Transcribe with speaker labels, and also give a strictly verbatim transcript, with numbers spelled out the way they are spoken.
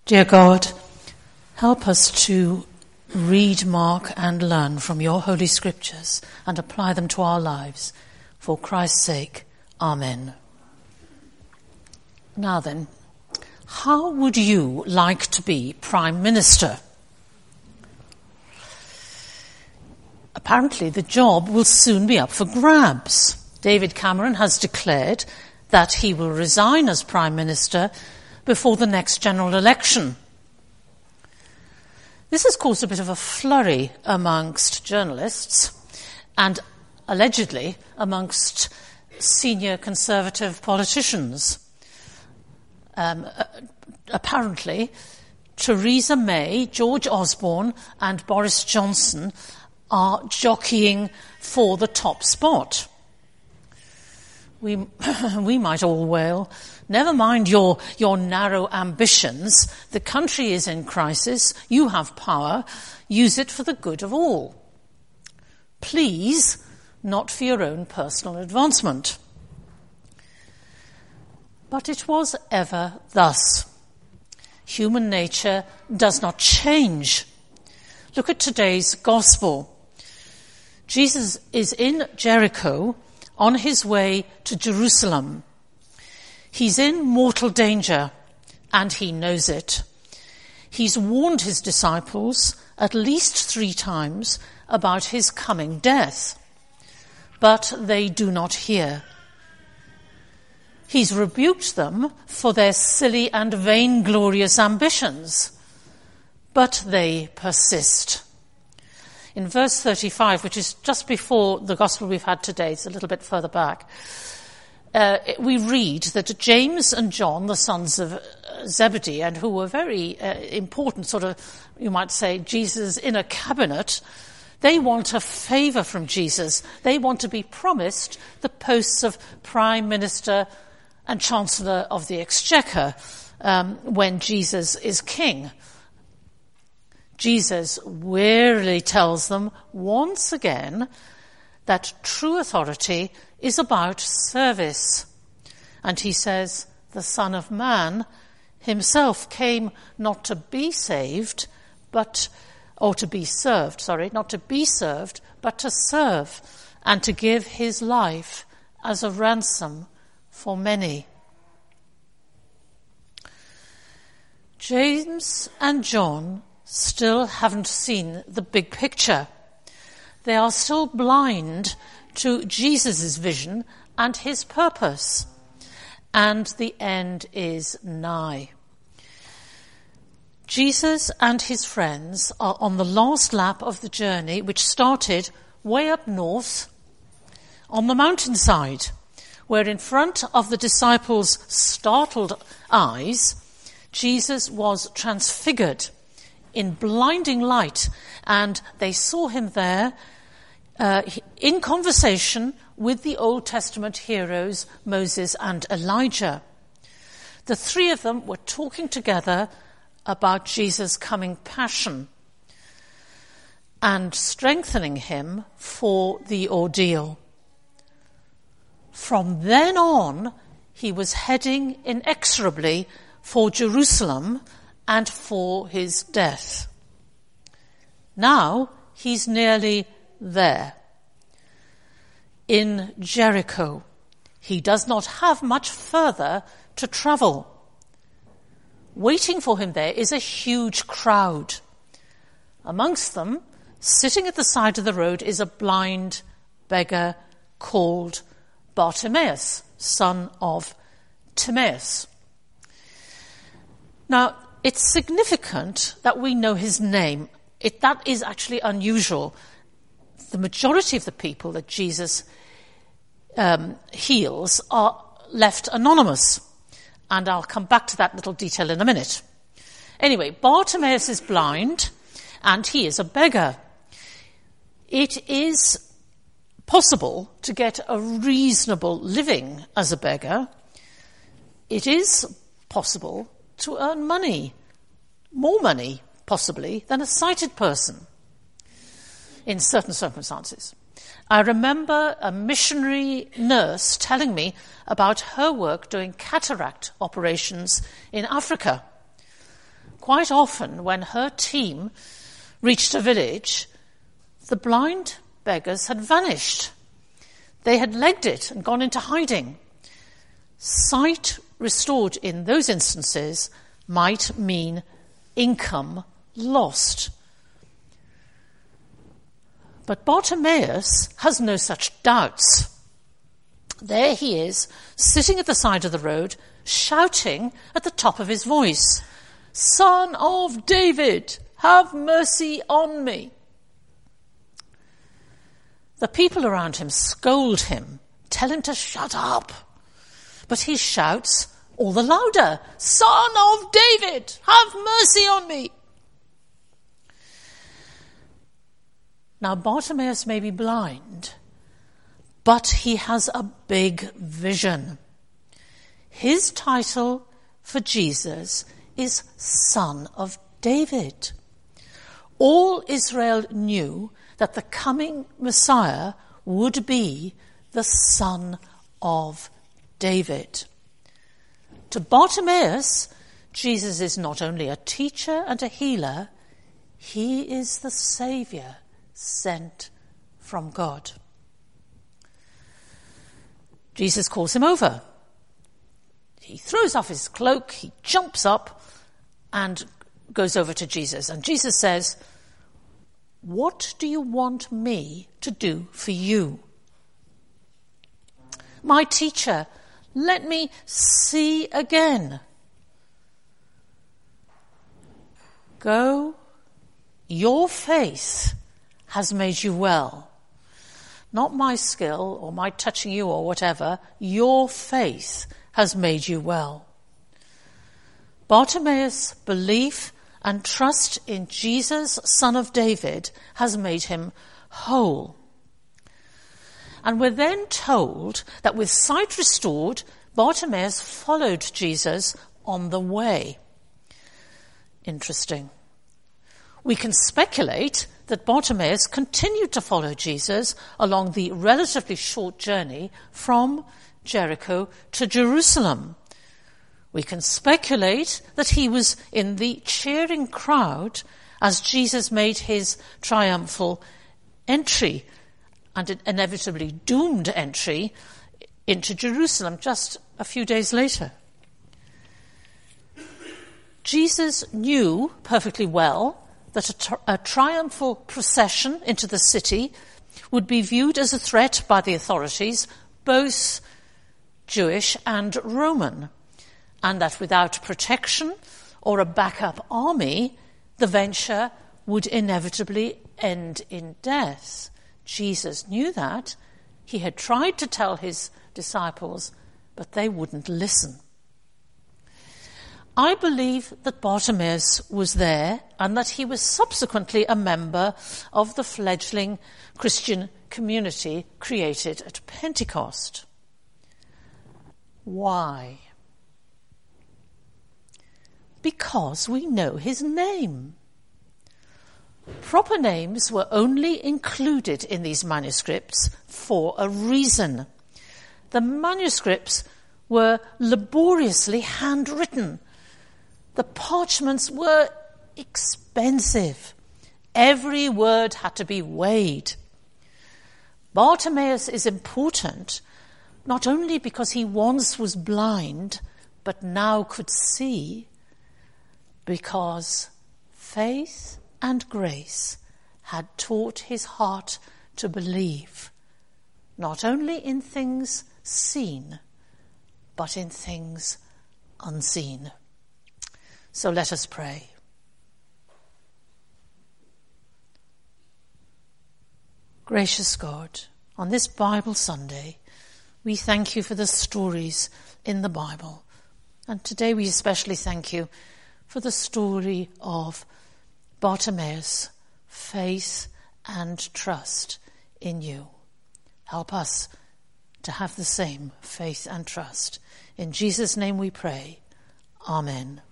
Speaker 1: Dear God, help us to read, mark and learn from your holy scriptures and apply them to our lives. For Christ's sake, Amen. Now then, how would you like to be Prime Minister? Apparently the job will soon be up for grabs. David Cameron has declared that he will resign as Prime Minister before the next general election. This has caused a bit of a flurry amongst journalists and allegedly amongst senior Conservative politicians. Um, uh, apparently, Theresa May, George Osborne and Boris Johnson are jockeying for the top spot. We, we might all wail, never mind your, your narrow ambitions. The country is in crisis. You have power. Use it for the good of all. Please, not for your own personal advancement. But it was ever thus. Human nature does not change. Look at today's gospel. Jesus is in Jericho on his way to Jerusalem. He's in mortal danger, and he knows it. He's warned his disciples at least three times about his coming death, but they do not hear. He's rebuked them for their silly and vainglorious ambitions, but they persist. In verse thirty-five, which is just before the gospel we've had today, it's a little bit further back, uh, we read that James and John, the sons of Zebedee, and who were very uh, important, sort of, you might say, Jesus' inner cabinet, they want a favour from Jesus. They want to be promised the posts of Prime Minister and Chancellor of the Exchequer um, when Jesus is king. Jesus wearily tells them once again that true authority is about service. And he says, the Son of Man himself came not to be saved, but, or to be served, sorry, not to be served, but to serve and to give his life as a ransom for many. James and John still haven't seen the big picture. They are still blind to Jesus' vision and his purpose. And the end is nigh. Jesus and his friends are on the last lap of the journey, which started way up north on the mountainside, where in front of the disciples' startled eyes, Jesus was transfigured in blinding light, and they saw him there uh, in conversation with the Old Testament heroes Moses and Elijah. The three of them were talking together about Jesus' coming passion and strengthening him for the ordeal. From then on, he was heading inexorably for Jerusalem and for his death. Now he's nearly there. In Jericho, he does not have much further to travel. Waiting for him there is a huge crowd. Amongst them, sitting at the side of the road, is a blind beggar called Bartimaeus, son of Timaeus. Now, it's significant that we know his name. It, that is actually unusual. The majority of the people that Jesus um, heals are left anonymous. And I'll come back to that little detail in a minute. Anyway, Bartimaeus is blind and he is a beggar. It is possible to get a reasonable living as a beggar. It is possible to earn money, more money, possibly, than a sighted person in certain circumstances. I remember a missionary nurse telling me about her work doing cataract operations in Africa. quite often when her team reached a village, the blind beggars had vanished. They had legged it and gone into hiding. Sight restored in those instances might mean income lost. But Bartimaeus has no such doubts. There he is, sitting at the side of the road, shouting at the top of his voice, "Son of David, have mercy on me." The people around him scold him, tell him to shut up. But he shouts all the louder, "Son of David, have mercy on me." Now Bartimaeus may be blind, but he has a big vision. His title for Jesus is Son of David. All Israel knew that the coming Messiah would be the Son of David. To Bartimaeus, Jesus is not only a teacher and a healer, he is the Saviour sent from God. Jesus calls him over. He throws off his cloak, he jumps up and goes over to Jesus. And Jesus says, "What do you want me to do for you?" "My teacher, let me see again." "Go, your faith has made you well." Not my skill or my touching you or whatever, your faith has made you well. Bartimaeus' belief and trust in Jesus, Son of David, has made him whole. And we're then told that with sight restored, Bartimaeus followed Jesus on the way. Interesting. We can speculate that Bartimaeus continued to follow Jesus along the relatively short journey from Jericho to Jerusalem. We can speculate that he was in the cheering crowd as Jesus made his triumphal entry, and an inevitably doomed entry, into Jerusalem just a few days later. Jesus knew perfectly well that a, tri- a triumphal procession into the city would be viewed as a threat by the authorities, both Jewish and Roman, and that without protection or a backup army, the venture would inevitably end in death. Jesus knew that. He had tried to tell his disciples, but they wouldn't listen. I believe that Bartimaeus was there and that he was subsequently a member of the fledgling Christian community created at Pentecost. Why? Because we know his name. Proper names were only included in these manuscripts for a reason. The manuscripts were laboriously handwritten. The parchments were expensive. Every word had to be weighed. Bartimaeus is important not only because he once was blind but now could see, because faith and grace had taught his heart to believe, not only in things seen, but in things unseen. So let us pray. Gracious God, on this Bible Sunday, we thank you for the stories in the Bible. And today we especially thank you for the story of Bartimaeus' faith and trust in you. Help us to have the same faith and trust. In Jesus' name we pray. Amen.